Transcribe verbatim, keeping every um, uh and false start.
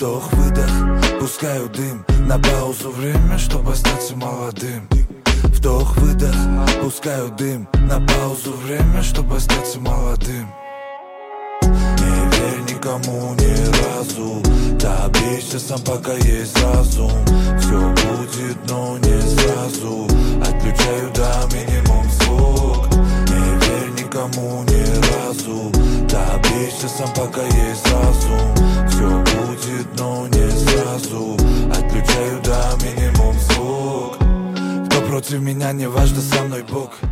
Вдох-выдох, пускаю дым. На паузу время, чтобы остаться молодым. Вдох-выдох, пускаю дым. На паузу время, чтобы остаться молодым. Не верь никому ни разу, добейся сам, пока есть разум. Все будет, но не сразу. Отключаю до минимум звук. Не верь никому ни разу, добейся сам, пока есть разум. Все будет, но не сразу. Отключаю до минимум звук. Кто против меня, не важно, со мной Бог.